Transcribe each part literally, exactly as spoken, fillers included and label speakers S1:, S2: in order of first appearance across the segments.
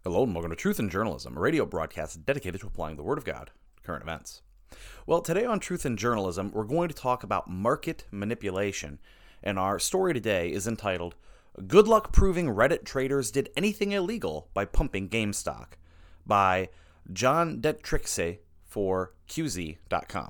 S1: Hello and welcome to Truth in Journalism, a radio broadcast dedicated to applying the Word of God to current events. Well, today on Truth in Journalism, we're going to talk about market manipulation, and our story today is entitled, Good Luck Proving Reddit Traders Did Anything Illegal by Pumping GameStop, by John Detrixe for Q Z dot com.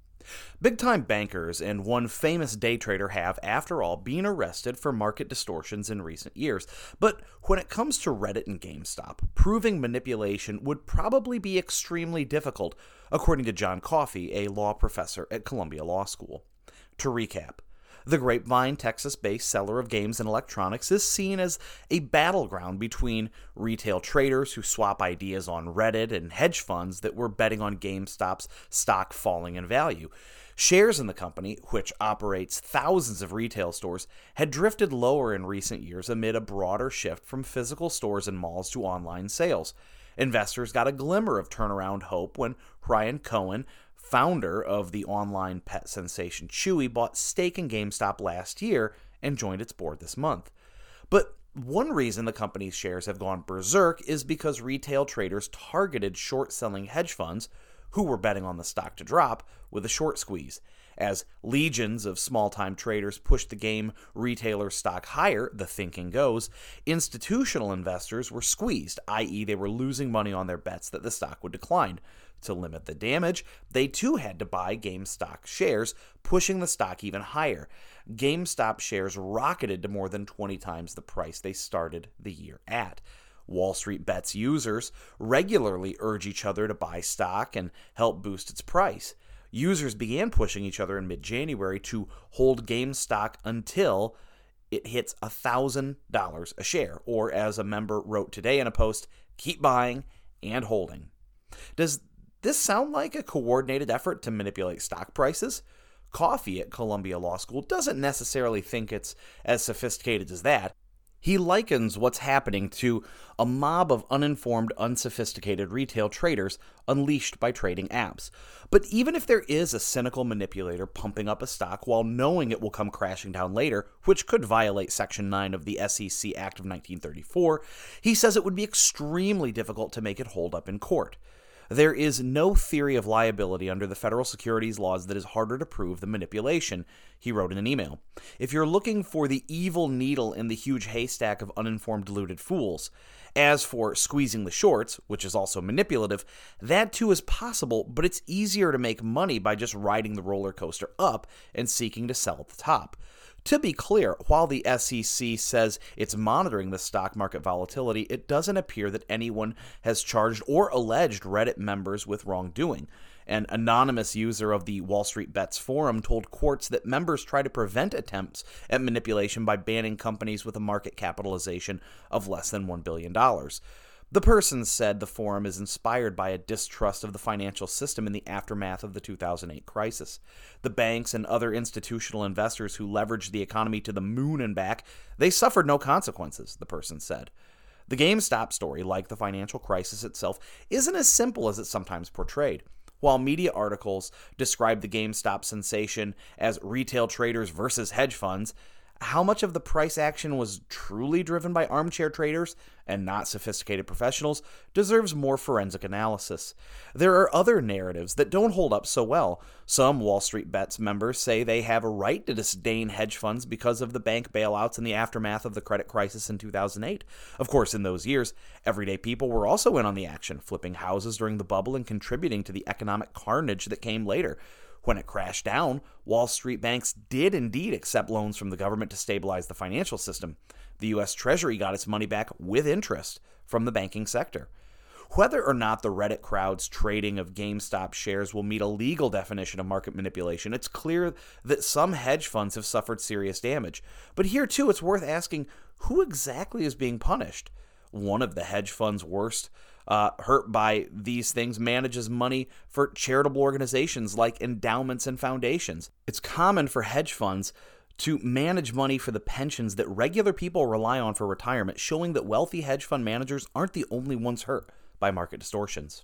S1: Big-time bankers and one famous day trader have, after all, been arrested for market distortions in recent years. But when it comes to Reddit and GameStop, proving manipulation would probably be extremely difficult, according to John Coffey, a law professor at Columbia Law School. To recap, the Grapevine, Texas-based seller of games and electronics is seen as a battleground between retail traders who swap ideas on Reddit and hedge funds that were betting on GameStop's stock falling in value. Shares in the company, which operates thousands of retail stores, had drifted lower in recent years amid a broader shift from physical stores and malls to online sales. Investors got a glimmer of turnaround hope when Ryan Cohen, founder of the online pet sensation Chewy, bought stake in GameStop last year and joined its board this month. But one reason the company's shares have gone berserk is because retail traders targeted short-selling hedge funds who were betting on the stock to drop with a short squeeze. As legions of small-time traders pushed the game retailer stock higher, the thinking goes, institutional investors were squeezed, that is they were losing money on their bets that the stock would decline. To limit the damage, they too had to buy GameStop shares, pushing the stock even higher. GameStop shares rocketed to more than twenty times the price they started the year at. Wall Street Bets users regularly urge each other to buy stock and help boost its price. Users began pushing each other in mid-January to hold GameStop until it hits one thousand dollars a share, or as a member wrote today in a post, keep buying and holding. Does this sound like a coordinated effort to manipulate stock prices? Coffey at Columbia Law School doesn't necessarily think it's as sophisticated as that. He likens what's happening to a mob of uninformed, unsophisticated retail traders unleashed by trading apps. But even if there is a cynical manipulator pumping up a stock while knowing it will come crashing down later, which could violate Section nine of the S E C Act of nineteen thirty-four, he says it would be extremely difficult to make it hold up in court. There is no theory of liability under the federal securities laws that is harder to prove than manipulation, he wrote in an email. If you're looking for the evil needle in the huge haystack of uninformed deluded fools. As for squeezing the shorts, which is also manipulative, that too is possible, but it's easier to make money by just riding the roller coaster up and seeking to sell at the top. To be clear, while the S E C says it's monitoring the stock market volatility, it doesn't appear that anyone has charged or alleged Reddit members with wrongdoing. An anonymous user of the Wall Street Bets forum told courts that members try to prevent attempts at manipulation by banning companies with a market capitalization of less than one billion dollars. The person said the forum is inspired by a distrust of the financial system in the aftermath of the two thousand eight crisis. The banks and other institutional investors who leveraged the economy to the moon and back, they suffered no consequences, the person said. The GameStop story, like the financial crisis itself, isn't as simple as it's sometimes portrayed. While media articles describe the GameStop sensation as retail traders versus hedge funds, how much of the price action was truly driven by armchair traders and not sophisticated professionals deserves more forensic analysis. There are other narratives that don't hold up so well. Some Wall Street Bets members say they have a right to disdain hedge funds because of the bank bailouts in the aftermath of the credit crisis in two thousand eight. Of course, in those years, everyday people were also in on the action, flipping houses during the bubble and contributing to the economic carnage that came later. When it crashed down, Wall Street banks did indeed accept loans from the government to stabilize the financial system. The U S Treasury got its money back with interest from the banking sector. Whether or not the Reddit crowd's trading of GameStop shares will meet a legal definition of market manipulation, it's clear that some hedge funds have suffered serious damage. But here, too, it's worth asking, who exactly is being punished? One of the hedge funds worst uh, hurt by these things manages money for charitable organizations like endowments and foundations. It's common for hedge funds to manage money for the pensions that regular people rely on for retirement, showing that wealthy hedge fund managers aren't the only ones hurt by market distortions.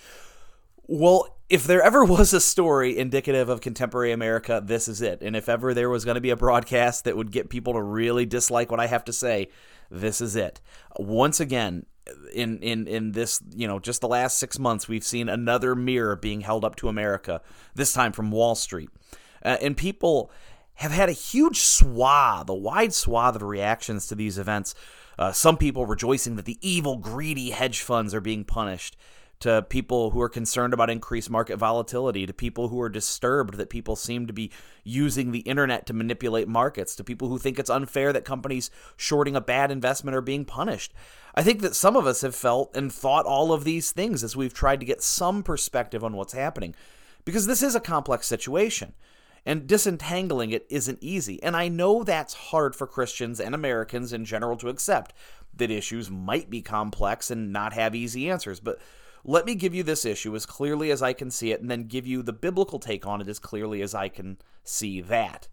S1: Well, if there ever was a story indicative of contemporary America, this is it. And if ever there was going to be a broadcast that would get people to really dislike what I have to say, this is it. Once again, in in in this, you know, just the last six months, we've seen another mirror being held up to America, this time from Wall Street. Uh, and people have had a huge swath, a wide swath of reactions to these events. Uh, some people rejoicing that the evil, greedy hedge funds are being punished, to people who are concerned about increased market volatility, to people who are disturbed that people seem to be using the internet to manipulate markets, to people who think it's unfair that companies shorting a bad investment are being punished. I think that some of us have felt and thought all of these things as we've tried to get some perspective on what's happening, because this is a complex situation, and disentangling it isn't easy. And I know that's hard for Christians and Americans in general to accept, that issues might be complex and not have easy answers, but let me give you this issue as clearly as I can see it, and then give you the biblical take on it as clearly as I can see that.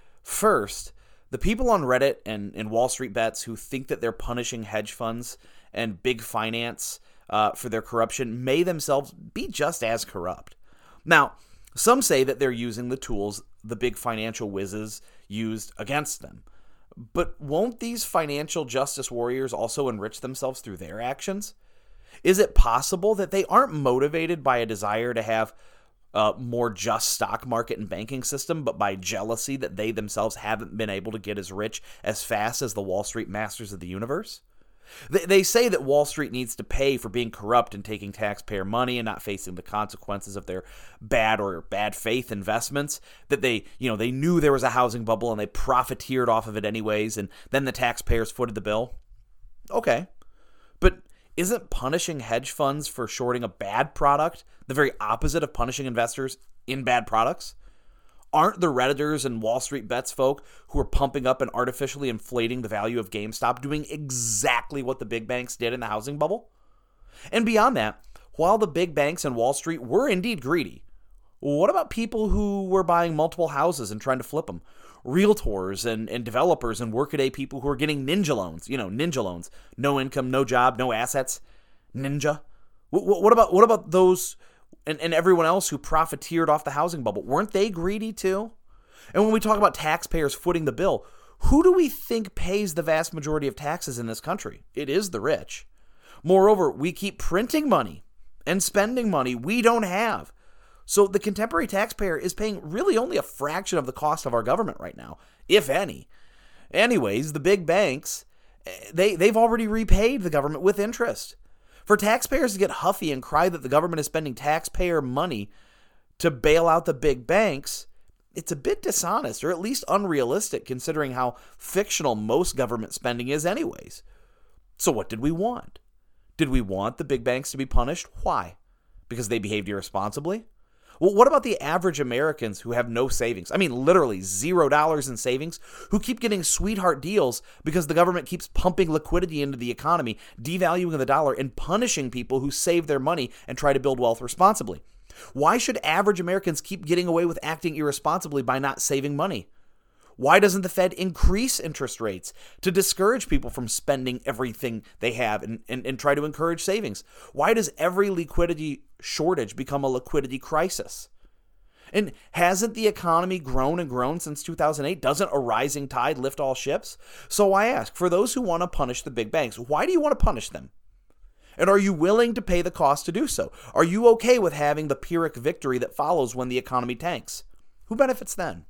S1: First, the people on Reddit and, and Wall Street Bets who think that they're punishing hedge funds and big finance uh, for their corruption may themselves be just as corrupt. Now, some say that they're using the tools the big financial whizzes used against them. But won't these financial justice warriors also enrich themselves through their actions? Is it possible that they aren't motivated by a desire to have a more just stock market and banking system, but by jealousy that they themselves haven't been able to get as rich as fast as the Wall Street masters of the universe? They, they say that Wall Street needs to pay for being corrupt and taking taxpayer money and not facing the consequences of their bad or bad faith investments, that they, you know, they knew there was a housing bubble and they profiteered off of it anyways, and then the taxpayers footed the bill. Okay, but isn't punishing hedge funds for shorting a bad product the very opposite of punishing investors in bad products? Aren't the Redditors and Wall Street Bets folk who are pumping up and artificially inflating the value of GameStop doing exactly what the big banks did in the housing bubble? And beyond that, while the big banks and Wall Street were indeed greedy, what about people who were buying multiple houses and trying to flip them? Realtors and, and developers and workaday people who are getting ninja loans, you know, ninja loans, no income, no job, no assets, ninja. What, what about what about those and, and everyone else who profiteered off the housing bubble? Weren't they greedy too? And when we talk about taxpayers footing the bill, who do we think pays the vast majority of taxes in this country? It is the rich. Moreover, we keep printing money and spending money we don't have. So the contemporary taxpayer is paying really only a fraction of the cost of our government right now, if any. Anyways, the big banks, they, they've already repaid the government with interest. For taxpayers to get huffy and cry that the government is spending taxpayer money to bail out the big banks, it's a bit dishonest, or at least unrealistic, considering how fictional most government spending is anyways. So what did we want? Did we want the big banks to be punished? Why? Because they behaved irresponsibly? Well, what about the average Americans who have no savings? I mean, literally zero dollars in savings, who keep getting sweetheart deals because the government keeps pumping liquidity into the economy, devaluing the dollar, and punishing people who save their money and try to build wealth responsibly. Why should average Americans keep getting away with acting irresponsibly by not saving money? Why doesn't the Fed increase interest rates to discourage people from spending everything they have and, and, and try to encourage savings? Why does every liquidity shortage become a liquidity crisis? And hasn't the economy grown and grown since two thousand eight? Doesn't a rising tide lift all ships? So I ask, for those who want to punish the big banks, why do you want to punish them? And are you willing to pay the cost to do so? Are you okay with having the Pyrrhic victory that follows when the economy tanks? Who benefits then?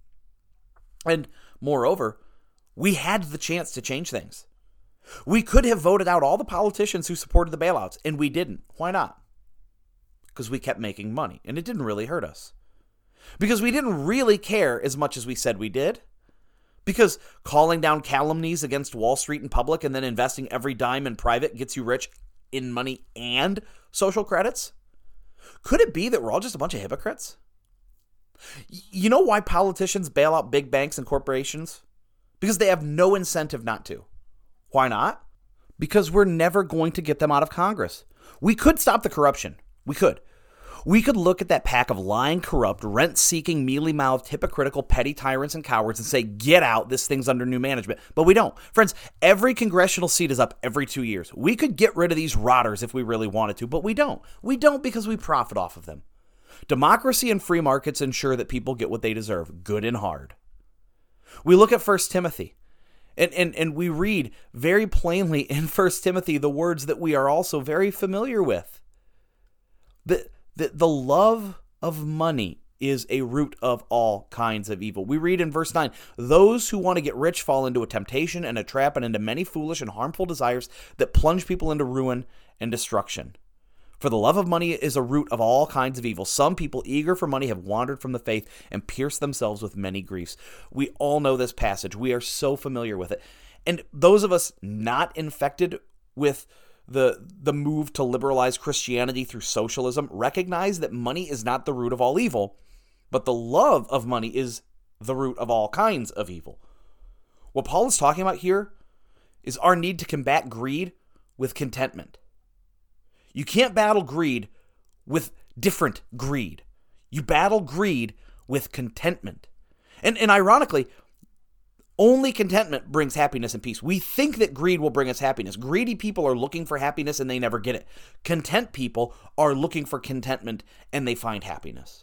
S1: And moreover, we had the chance to change things. We could have voted out all the politicians who supported the bailouts, and we didn't. Why not? Because we kept making money, and it didn't really hurt us. Because we didn't really care as much as we said we did. Because calling down calumnies against Wall Street in public and then investing every dime in private gets you rich in money and social credits? Could it be that we're all just a bunch of hypocrites? You know why politicians bail out big banks and corporations? Because they have no incentive not to. Why not? Because we're never going to get them out of Congress. We could stop the corruption. We could. We could look at that pack of lying, corrupt, rent-seeking, mealy-mouthed, hypocritical, petty tyrants and cowards and say, get out, this thing's under new management. But we don't. Friends, every congressional seat is up every two years. We could get rid of these rotters if we really wanted to, but we don't. We don't because we profit off of them. Democracy and free markets ensure that people get what they deserve, good and hard. We look at First Timothy, And, and, and we read very plainly in First Timothy the words that we are also very familiar with. The, the, the love of money is a root of all kinds of evil. We read in verse nine, those who want to get rich fall into a temptation and a trap and into many foolish and harmful desires that plunge people into ruin and destruction. For the love of money is a root of all kinds of evil. Some people eager for money have wandered from the faith and pierced themselves with many griefs. We all know this passage. We are so familiar with it. And those of us not infected with the, the move to liberalize Christianity through socialism recognize that money is not the root of all evil, but the love of money is the root of all kinds of evil. What Paul is talking about here is our need to combat greed with contentment. You can't battle greed with different greed. You battle greed with contentment. And, and ironically, only contentment brings happiness and peace. We think that greed will bring us happiness. Greedy people are looking for happiness and they never get it. Content people are looking for contentment and they find happiness.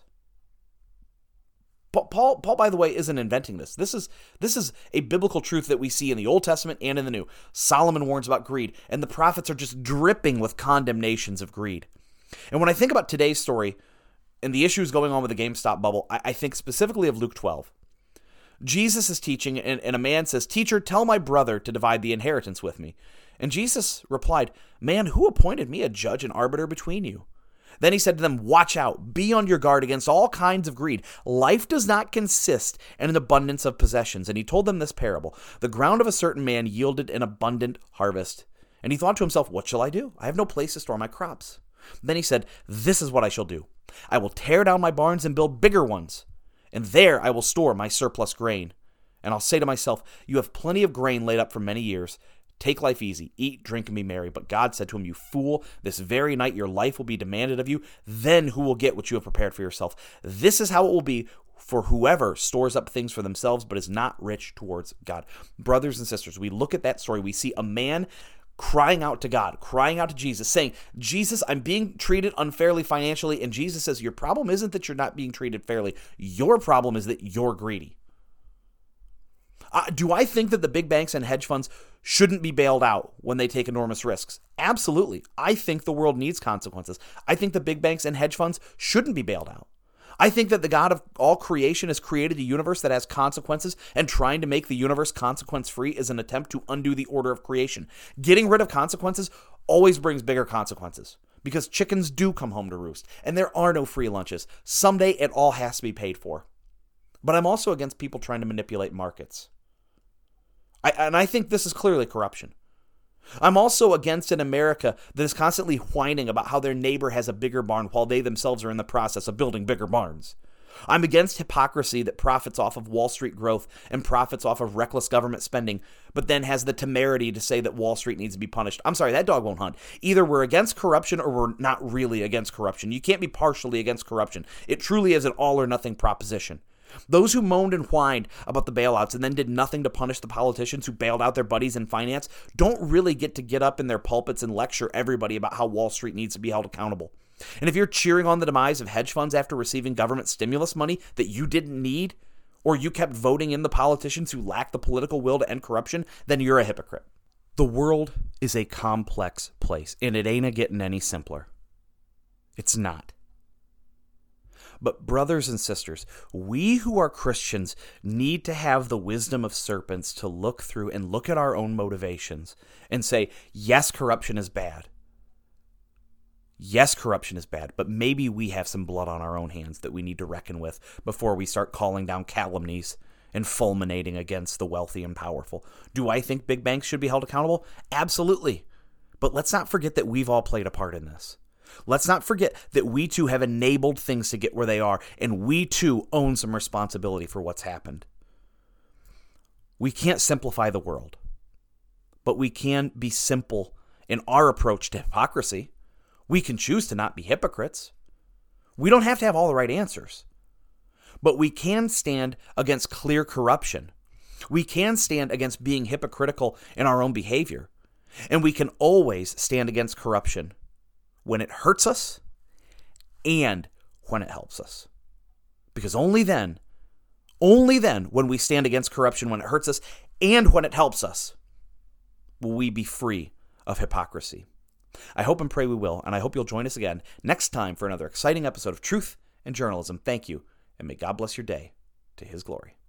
S1: Paul, Paul, by the way, isn't inventing this. This is this is a biblical truth that we see in the Old Testament and in the New. Solomon warns about greed, and the prophets are just dripping with condemnations of greed. And when I think about today's story and the issues going on with the GameStop bubble, I, I think specifically of Luke twelve. Jesus is teaching, and, and a man says, "Teacher, tell my brother to divide the inheritance with me." And Jesus replied, "Man, who appointed me a judge and arbiter between you?" Then he said to them, "Watch out, be on your guard against all kinds of greed. Life does not consist in an abundance of possessions." And he told them this parable. The ground of a certain man yielded an abundant harvest. And he thought to himself, "What shall I do? I have no place to store my crops." Then he said, "This is what I shall do. I will tear down my barns and build bigger ones. And there I will store my surplus grain. And I'll say to myself, you have plenty of grain laid up for many years. Take life easy, eat, drink, and be merry." But God said to him, "You fool, this very night your life will be demanded of you. Then who will get what you have prepared for yourself? This is how it will be for whoever stores up things for themselves, but is not rich towards God." Brothers and sisters, we look at that story. We see a man crying out to God, crying out to Jesus, saying, "Jesus, I'm being treated unfairly financially." And Jesus says, your problem isn't that you're not being treated fairly. Your problem is that you're greedy. Uh, do I think that the big banks and hedge funds shouldn't be bailed out when they take enormous risks? Absolutely. I think the world needs consequences. I think the big banks and hedge funds shouldn't be bailed out. I think that the God of all creation has created a universe that has consequences, and trying to make the universe consequence-free is an attempt to undo the order of creation. Getting rid of consequences always brings bigger consequences, because chickens do come home to roost, and there are no free lunches. Someday it all has to be paid for. But I'm also against people trying to manipulate markets. I, and I think this is clearly corruption. I'm also against an America that is constantly whining about how their neighbor has a bigger barn while they themselves are in the process of building bigger barns. I'm against hypocrisy that profits off of Wall Street growth and profits off of reckless government spending, but then has the temerity to say that Wall Street needs to be punished. I'm sorry, that dog won't hunt. Either we're against corruption or we're not really against corruption. You can't be partially against corruption. It truly is an all or nothing proposition. Those who moaned and whined about the bailouts and then did nothing to punish the politicians who bailed out their buddies in finance don't really get to get up in their pulpits and lecture everybody about how Wall Street needs to be held accountable. And if you're cheering on the demise of hedge funds after receiving government stimulus money that you didn't need, or you kept voting in the politicians who lack the political will to end corruption, then you're a hypocrite. The world is a complex place, and it ain't a getting any simpler. It's not. But brothers and sisters, we who are Christians need to have the wisdom of serpents to look through and look at our own motivations and say, yes, corruption is bad. Yes, corruption is bad, but maybe we have some blood on our own hands that we need to reckon with before we start calling down calumnies and fulminating against the wealthy and powerful. Do I think big banks should be held accountable? Absolutely. But let's not forget that we've all played a part in this. Let's not forget that we too have enabled things to get where they are, and we too own some responsibility for what's happened. We can't simplify the world, but we can be simple in our approach to hypocrisy. We can choose to not be hypocrites. We don't have to have all the right answers, but we can stand against clear corruption. We can stand against being hypocritical in our own behavior, and we can always stand against corruption when it hurts us and when it helps us. Because only then, only then, when we stand against corruption when it hurts us and when it helps us, will we be free of hypocrisy? I hope and pray we will, and I hope you'll join us again next time for another exciting episode of Truth and Journalism. Thank you, and may God bless your day to His glory.